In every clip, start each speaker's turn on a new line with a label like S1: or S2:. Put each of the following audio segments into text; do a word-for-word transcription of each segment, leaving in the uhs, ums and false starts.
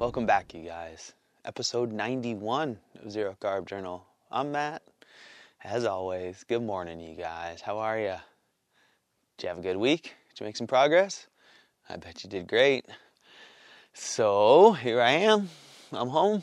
S1: Welcome back, you guys. Episode ninety-one of Zero Carb Journal. I'm Matt. As always, good morning, you guys. How are you? Did you have a good week? Did you make some progress? I bet you did great. So, here I am. I'm home.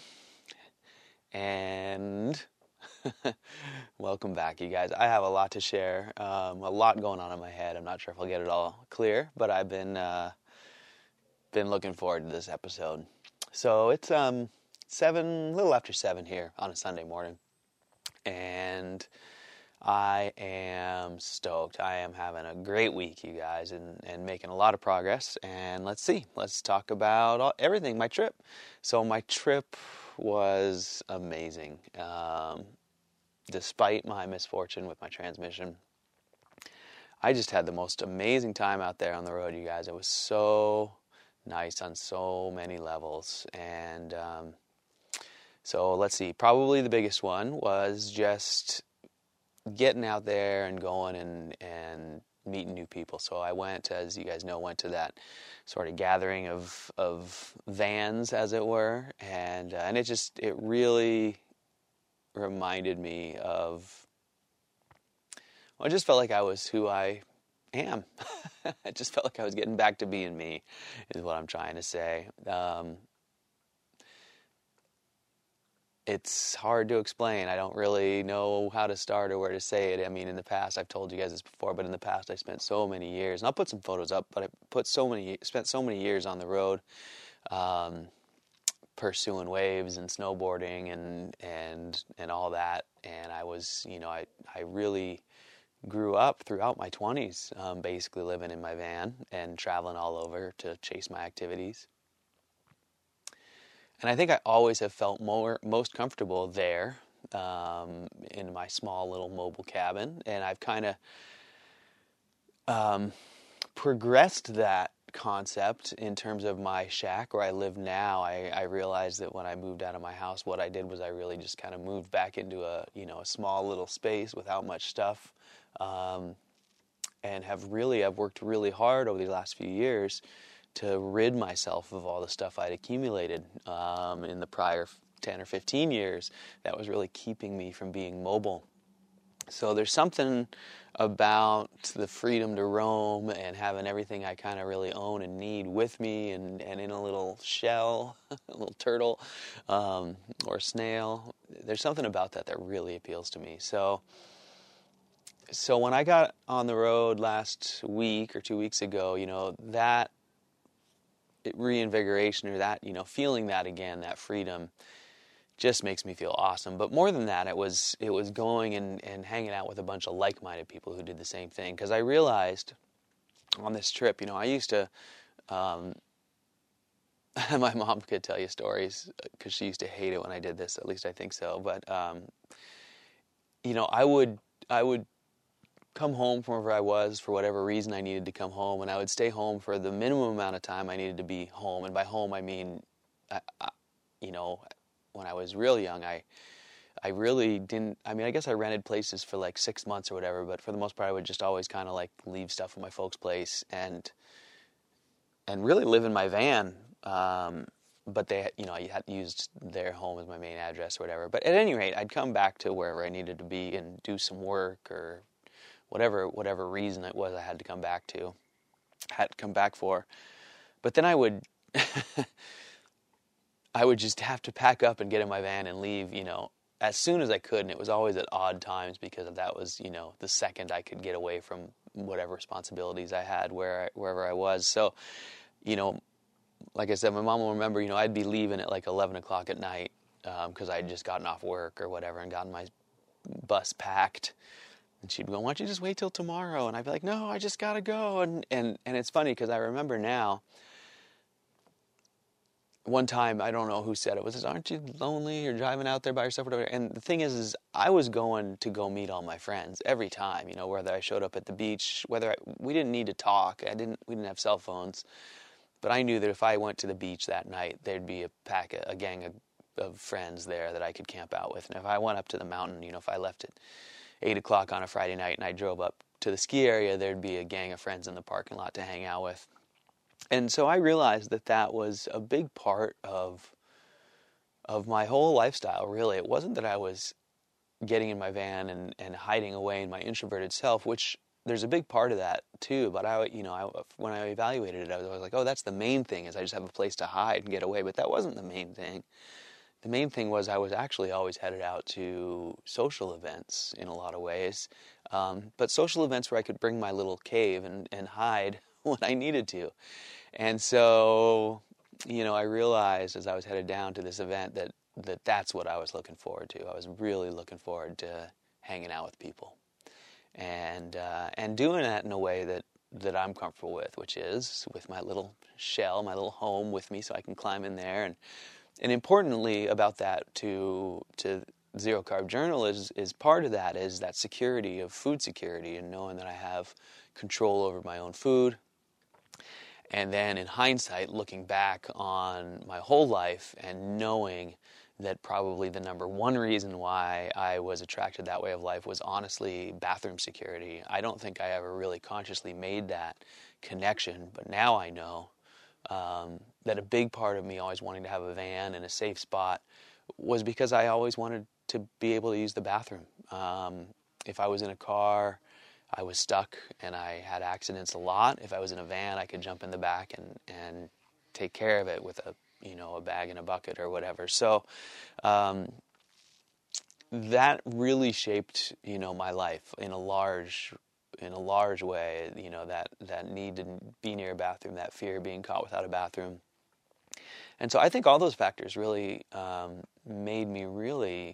S1: And welcome back, you guys. I have a lot to share. Um, a lot going on in my head. I'm not sure if I'll get it all clear, but I've been uh, been looking forward to this episode. So it's um seven, a little after seven here on a Sunday morning, and I am stoked. I am having a great week, you guys, and, and making a lot of progress. And let's see, let's talk about all, everything. My trip. So my trip was amazing. Um, despite my misfortune with my transmission, I just had the most amazing time out there on the road, you guys. It was so nice on so many levels. And um, so let's see, probably the biggest one was just getting out there and going and, and meeting new people. So I went, as you guys know, went to that sort of gathering of of vans, as it were, and uh, and it just, it really reminded me of, well, I just felt like I was who I am. I just felt like I was getting back to being me, is what I'm trying to say. Um, it's hard to explain. I don't really know how to start or where to say it. I mean, in the past, I've told you guys this before, but in the past, I spent so many years, and I'll put some photos up, but I put so many, spent so many years on the road, um, pursuing waves and snowboarding and and and all that. And I was, you know, I I really grew up throughout my twenties, um, basically living in my van and traveling all over to chase my activities. And I think I always have felt more most comfortable there, um, in my small little mobile cabin. And I've kind of um, progressed that concept in terms of my shack where I live now. I, I realized that when I moved out of my house, what I did was I really just kind of moved back into a, you know, a small little space without much stuff. Um, and have really, I've worked really hard over these last few years to rid myself of all the stuff I'd accumulated um, in the prior ten or fifteen years that was really keeping me from being mobile. So there's something about the freedom to roam and having everything I kind of really own and need with me and, and in a little shell, a little turtle um, or snail. There's something about that that really appeals to me. So So when I got on the road last week or two weeks ago, you know, that reinvigoration or that, you know, feeling that again, that freedom, just makes me feel awesome. But more than that, it was it was going and, and hanging out with a bunch of like-minded people who did the same thing. Because I realized on this trip, you know, I used to, um, my mom could tell you stories because she used to hate it when I did this. At least I think so. But, um, you know, I would I would come home from wherever I was for whatever reason I needed to come home, and I would stay home for the minimum amount of time I needed to be home. And by home, I mean, I, I, you know, when I was real young, I I really didn't, I mean, I guess I rented places for like six months or whatever, but for the most part, I would just always kind of like leave stuff at my folks' place and and really live in my van. Um, but they, you know, I had used their home as my main address or whatever. But at any rate, I'd come back to wherever I needed to be and do some work or whatever whatever reason it was I had to come back to, had to come back for. But then I would, I would just have to pack up and get in my van and leave, you know, as soon as I could. And it was always at odd times because that was, you know, the second I could get away from whatever responsibilities I had where I, wherever I was. So, you know, like I said, my mom will remember, you know, I'd be leaving at like eleven o'clock at night because um, I'd just gotten off work or whatever and gotten my bus packed. And she'd go, why don't you just wait till tomorrow? And I'd be like, no, I just got to go. And, and, and it's funny because I remember now, one time, I don't know who said it, was, aren't you lonely? You're driving out there by yourself, whatever. And the thing is, is I was going to go meet all my friends every time, you know, whether I showed up at the beach, whether I, we didn't need to talk. I didn't, we didn't have cell phones. But I knew that if I went to the beach that night, there'd be a pack, a gang of, of friends there that I could camp out with. And if I went up to the mountain, you know, if I left at eight o'clock on a Friday night and I drove up to the ski area, there'd be a gang of friends in the parking lot to hang out with. And so I realized that that was a big part of of my whole lifestyle, really. It wasn't that I was getting in my van and, and hiding away in my introverted self, which there's a big part of that too. But I, you know, I, when I evaluated it, I was always like, oh, that's the main thing, is I just have a place to hide and get away. But that wasn't the main thing. The main thing was I was actually always headed out to social events in a lot of ways. Um, but social events where I could bring my little cave and, and hide when I needed to. And so, you know, I realized as I was headed down to this event that, that that's what I was looking forward to. I was really looking forward to hanging out with people and uh, and doing that in a way that, that I'm comfortable with, which is with my little shell, my little home with me, so I can climb in there. And and importantly about that to to Zero Carb Journal is is part of that is that security of food security and knowing that I have control over my own food. And then in hindsight, looking back on my whole life and knowing that probably the number one reason why I was attracted to that way of life was honestly bathroom security. I don't think I ever really consciously made that connection, but now I know um, that a big part of me always wanting to have a van and a safe spot was because I always wanted to be able to use the bathroom. Um, if I was in a car, I was stuck and I had accidents a lot. If I was in a van, I could jump in the back and, and take care of it with a, you know, a bag and a bucket or whatever. So um, that really shaped, you know, my life in a large, in a large way. You know, that that need to be near a bathroom, that fear of being caught without a bathroom. And so I think all those factors really um, made me really,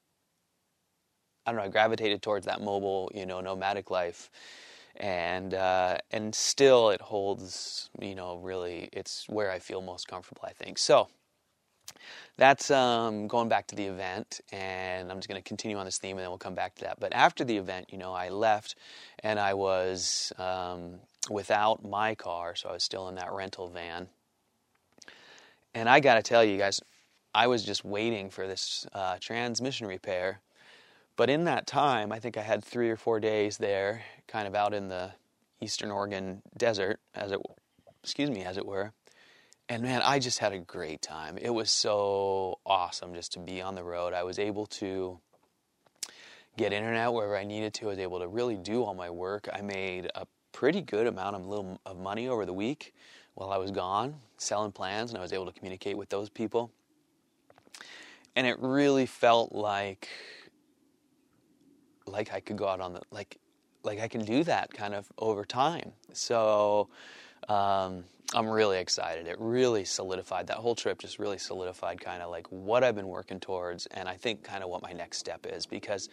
S1: I don't know, I gravitated towards that mobile, you know, nomadic life. And uh, and still it holds, you know, really, it's where I feel most comfortable, I think. So that's um, going back to the event, and I'm just going to continue on this theme, and then we'll come back to that. But after the event, you know, I left, and I was um, without my car, so I was still in that rental van. And I got to tell you guys, I was just waiting for this uh, transmission repair. But in that time, I think I had three or four days there, kind of out in the Eastern Oregon desert, as it, excuse me, as it were. And man, I just had a great time. It was so awesome just to be on the road. I was able to get internet wherever I needed to. I was able to really do all my work. I made a pretty good amount of little of money over the week while I was gone, selling plans, and I was able to communicate with those people. And it really felt like like I could go out on the, like, like I can do that kind of over time. So um, I'm really excited. It really solidified, that whole trip just really solidified kind of like what I've been working towards, and I think kind of what my next step is, because,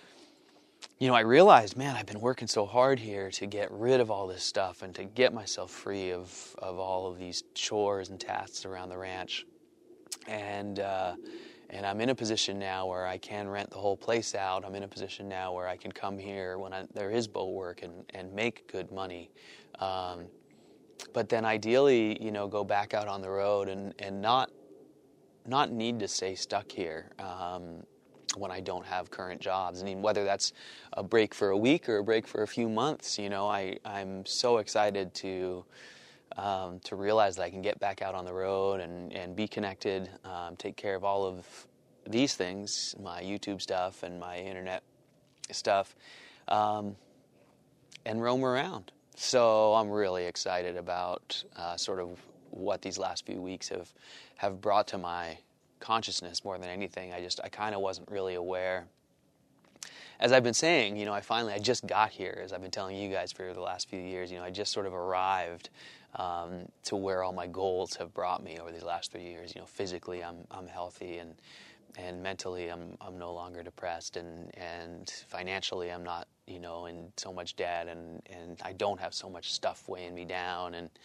S1: you know, I realized, man, I've been working so hard here to get rid of all this stuff and to get myself free of, of all of these chores and tasks around the ranch. And, uh, And I'm in a position now where I can rent the whole place out. I'm in a position now where I can come here when I, there is boat work and, and make good money. Um, but then ideally, you know, go back out on the road and, and not not need to stay stuck here um, when I don't have current jobs. I mean, whether that's a break for a week or a break for a few months, you know, I, I'm so excited to... Um, to realize that I can get back out on the road and, and be connected, um, take care of all of these things, my YouTube stuff and my internet stuff, um, and roam around. So I'm really excited about uh, sort of what these last few weeks have, have brought to my consciousness more than anything. I just, I kind of wasn't really aware. As I've been saying, you know, I finally, I just got here, as I've been telling you guys for the last few years, you know, I just sort of arrived um, to where all my goals have brought me over these last three years. You know, physically I'm I'm healthy, and and mentally I'm I'm no longer depressed, and, and financially I'm not, you know, in so much debt, and, and I don't have so much stuff weighing me down, and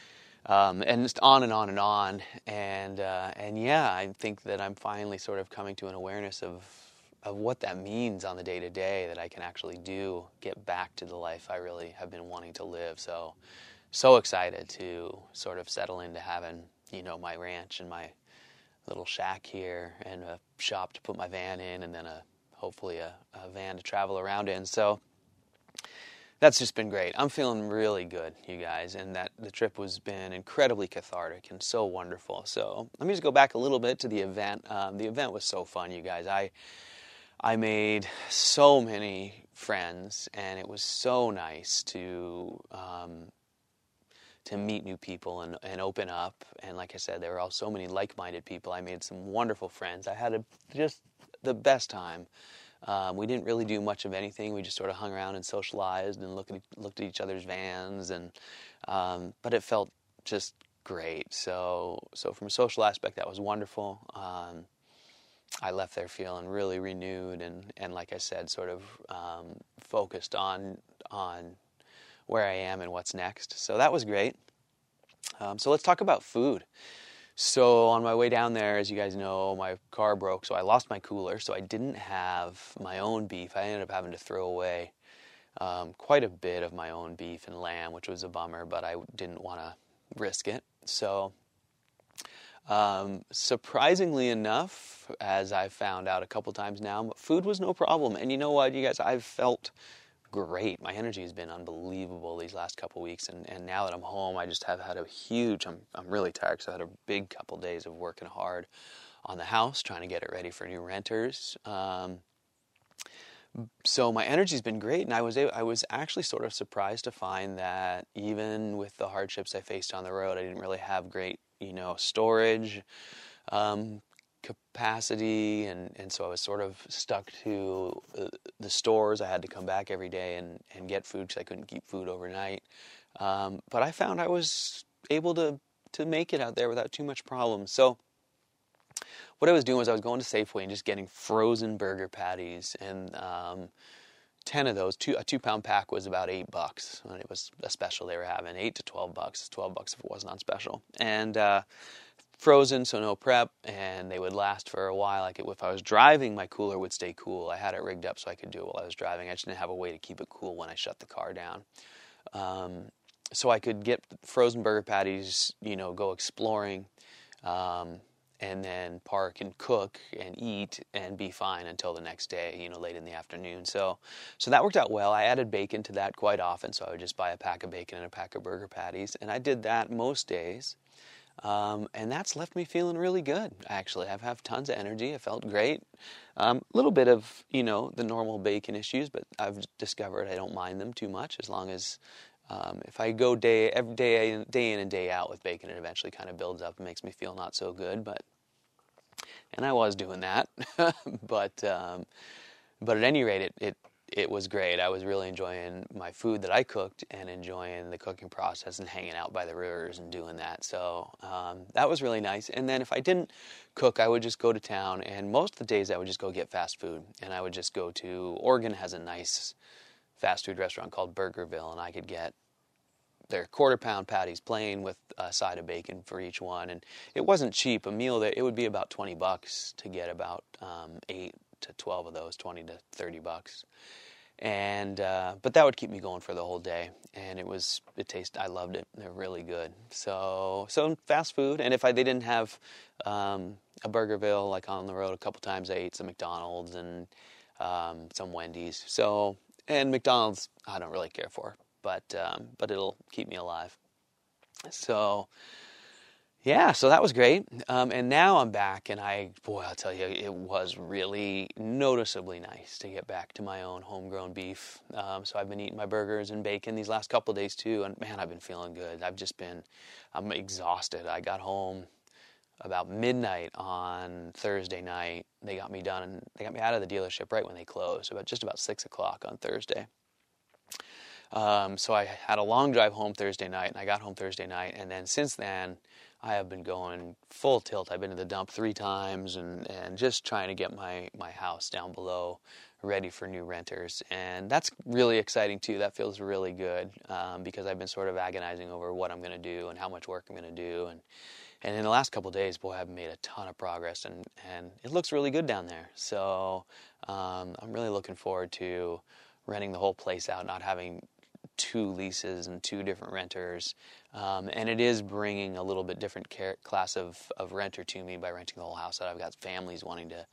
S1: um, and just on and on and on. And uh, and yeah, I think that I'm finally sort of coming to an awareness of of what that means on the day-to-day, that I can actually do, get back to the life I really have been wanting to live. So, so excited to sort of settle into having, you know, my ranch and my little shack here and a shop to put my van in, and then a hopefully a, a van to travel around in. So that's just been great. I'm feeling really good, you guys, and that the trip has been incredibly cathartic and so wonderful. So let me just go back a little bit to the event. Um, the event was so fun, you guys. I I made so many friends, and it was so nice to um, to meet new people and, and open up. And like I said, there were all so many like-minded people. I made some wonderful friends. I had a, just the best time. Um, we didn't really do much of anything. We just sort of hung around and socialized and looked at, looked at each other's vans. And um, but it felt just great. So so from a social aspect, that was wonderful. Um, I left there feeling really renewed and, and like I said, sort of um, focused on on where I am and what's next. So that was great. Um, so let's talk about food. So on my way down there, as you guys know, my car broke, so I lost my cooler, so I didn't have my own beef. I ended up having to throw away um, quite a bit of my own beef and lamb, which was a bummer, but I didn't want to risk it. So um, surprisingly enough, as I've found out a couple times now, food was no problem. And you know what, you guys, I've felt great. My energy has been unbelievable these last couple weeks, and, and now that I'm home, I just have had a huge, I'm I'm really tired because I had a big couple days of working hard on the house, trying to get it ready for new renters. Um, so my energy's been great, and I was able, I was actually sort of surprised to find that even with the hardships I faced on the road, I didn't really have great, you know, storage um, capacity, and, and so I was sort of stuck to uh, the stores. I had to come back every day and, and get food because I couldn't keep food overnight. Um, but I found I was able to, to make it out there without too much problem. So what I was doing was I was going to Safeway and just getting frozen burger patties, and um, ten of those, two, a two-pound pack was about eight bucks. And it was a special they were having, eight to twelve bucks, twelve bucks if it wasn't on special. And uh, frozen, so no prep, and they would last for a while. Like if I was driving, my cooler would stay cool. I had it rigged up so I could do it while I was driving. I just didn't have a way to keep it cool when I shut the car down. Um, so I could get frozen burger patties, you know, go exploring, um, and then park and cook and eat and be fine until the next day, you know, late in the afternoon. So, so that worked out well. I added bacon to that quite often, so I would just buy a pack of bacon and a pack of burger patties, and I did that most days. Um, and that's left me feeling really good, actually. I've had tons of energy. I felt great. A um, little bit of, you know, the normal bacon issues, but I've discovered I don't mind them too much as long as um, if I go day every day, day in and day out with bacon, it eventually kind of builds up and makes me feel not so good. But and I was doing that, but um, but at any rate, it, it it was great. I was really enjoying my food that I cooked and enjoying the cooking process and hanging out by the rivers and doing that. So um, that was really nice. And then if I didn't cook, I would just go to town. And most of the days I would just go get fast food. And I would just go to, Oregon has a nice fast food restaurant called Burgerville. And I could get their quarter pound patties plain with a side of bacon for each one. And it wasn't cheap. A meal that it would be about twenty bucks to get about um, eight to twelve of those, twenty to thirty bucks. And uh, but that would keep me going for the whole day, and it was it tasted I loved it. They're really good. So so fast food, and if I they didn't have um, a Burgerville like on the road a couple times, I ate some McDonald's and um, some Wendy's. So and McDonald's I don't really care for, but um, but it'll keep me alive. So. Yeah, so that was great. Um, and now I'm back, and I, boy, I'll tell you, it was really noticeably nice to get back to my own homegrown beef. Um, so I've been eating my burgers and bacon these last couple of days too, and man, I've been feeling good. I've just been, I'm exhausted. I got home about midnight on Thursday night. They got me done, and they got me out of the dealership right when they closed, about just about six o'clock on Thursday. Um, so I had a long drive home Thursday night, and I got home Thursday night, and then since then, I have been going full tilt. I've been to the dump three times and, and just trying to get my, my house down below ready for new renters. And that's really exciting too. That feels really good um, because I've been sort of agonizing over what I'm going to do and how much work I'm going to do. And and in the last couple of days, boy, I've made a ton of progress, and, and it looks really good down there. So um, I'm really looking forward to renting the whole place out, not having two leases and two different renters, um, and it is bringing a little bit different class of, of renter to me by renting the whole house out. I've got families wanting to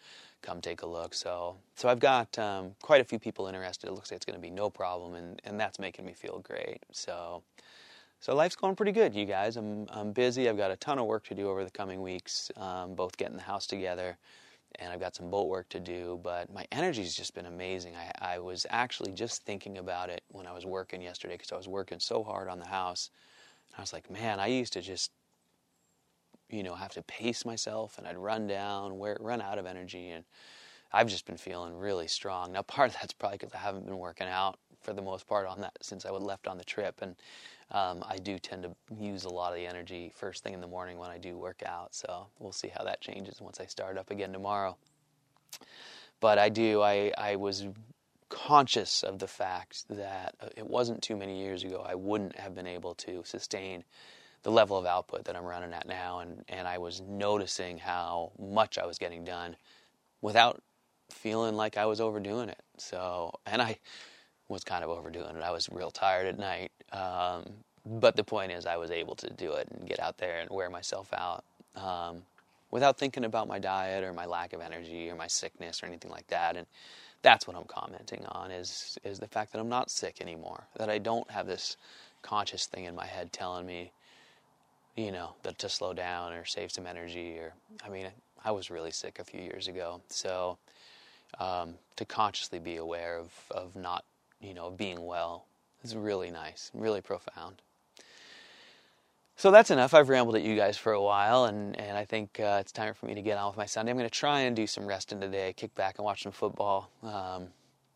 S1: come take a look. So so I've got um, quite a few people interested. It looks like it's going to be no problem, and, and that's making me feel great. So so life's going pretty good, you guys. I'm I'm busy. I've got a ton of work to do over the coming weeks, um, both getting the house together, and I've got some boat work to do, but my energy's just been amazing. I, I was actually just thinking about it when I was working yesterday, because I was working so hard on the house. I was like, man, I used to just, you know, have to pace myself, and I'd run down, wear, run out of energy, and I've just been feeling really strong. Now, part of that's probably because I haven't been working out for the most part on that since I left on the trip, and um, I do tend to use a lot of the energy first thing in the morning when I do work out, so we'll see how that changes once I start up again tomorrow. But I do, I, I was conscious of the fact that it wasn't too many years ago I wouldn't have been able to sustain the level of output that I'm running at now, and, and I was noticing how much I was getting done without feeling like I was overdoing it. So, and I was kind of overdoing it. I was real tired at night, um, but the point is I was able to do it and get out there and wear myself out um, without thinking about my diet or my lack of energy or my sickness or anything like that. And that's what I'm commenting on, is is the fact that I'm not sick anymore, that I don't have this conscious thing in my head telling me, you know, that to slow down or save some energy. Or, I mean, I was really sick a few years ago, so um, to consciously be aware of, of not, you know, being well is really nice, really profound. So that's enough. I've rambled at you guys for a while, and, and I think uh, it's time for me to get on with my Sunday. I'm going to try and do some resting today, kick back and watch some football. Um,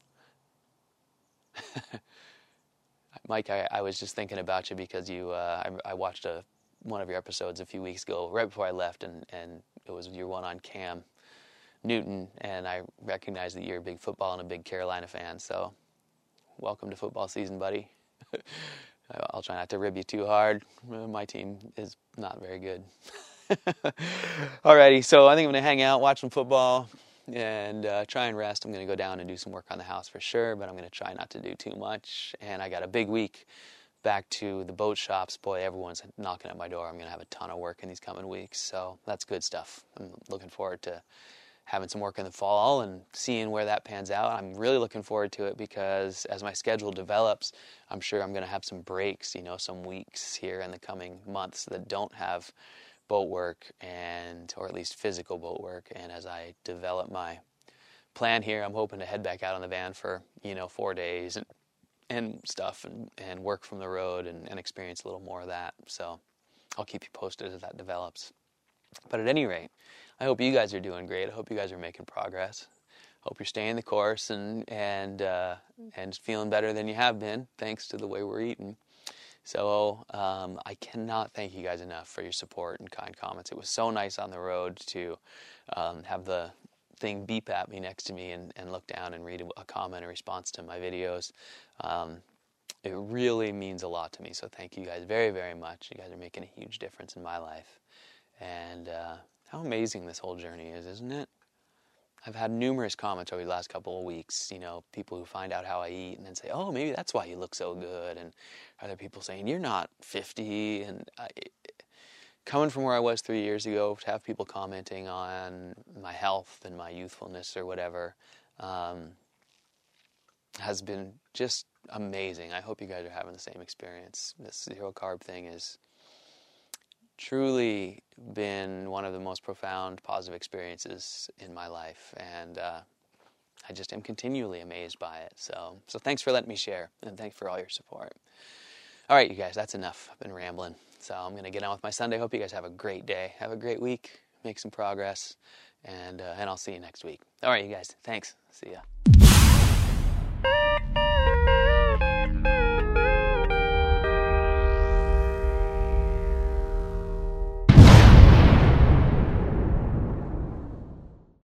S1: Mike, I, I was just thinking about you because you, uh, I, I watched a one of your episodes a few weeks ago, right before I left, and, and it was your one on Cam Newton, and I recognized that you're a big football and a big Carolina fan, so welcome to football season, buddy. I'll try not to rib you too hard. My team is not very good. Alrighty, so I think I'm going to hang out, watch some football, and uh, try and rest. I'm going to go down and do some work on the house for sure, but I'm going to try not to do too much, and I got a big week back to the boat shops. Boy, everyone's knocking at my door. I'm going to have a ton of work in these coming weeks, so that's good stuff. I'm looking forward to having some work in the fall and seeing where that pans out. I'm really looking forward to it because as my schedule develops, I'm sure I'm going to have some breaks, you know, some weeks here in the coming months that don't have boat work, and or at least physical boat work. And as I develop my plan here, I'm hoping to head back out on the van for, you know, four days and and stuff, and, and work from the road and, and experience a little more of that. So I'll keep you posted as that develops. But at any rate, I hope you guys are doing great. I hope you guys are making progress. Hope you're staying the course and and uh, and feeling better than you have been, thanks to the way we're eating. So um, I cannot thank you guys enough for your support and kind comments. It was so nice on the road to um, have the thing beep at me next to me and, and look down and read a comment in response to my videos. Um, it really means a lot to me, so thank you guys very, very much. You guys are making a huge difference in my life. And uh, how amazing this whole journey is, isn't it? I've had numerous comments over the last couple of weeks, you know, people who find out how I eat and then say, oh, maybe that's why you look so good. And other people saying, you're not fifty. And I, coming from where I was three years ago, to have people commenting on my health and my youthfulness or whatever, um, has been just amazing. I hope you guys are having the same experience. This zero carb thing has truly been one of the most profound positive experiences in my life, and uh, I just am continually amazed by it. So, so thanks for letting me share, and thanks for all your support. All right, you guys, that's enough. I've been rambling. So I'm going to get on with my Sunday. Hope you guys have a great day. Have a great week. Make some progress. And, uh, and I'll see you next week. All right, you guys. Thanks. See ya.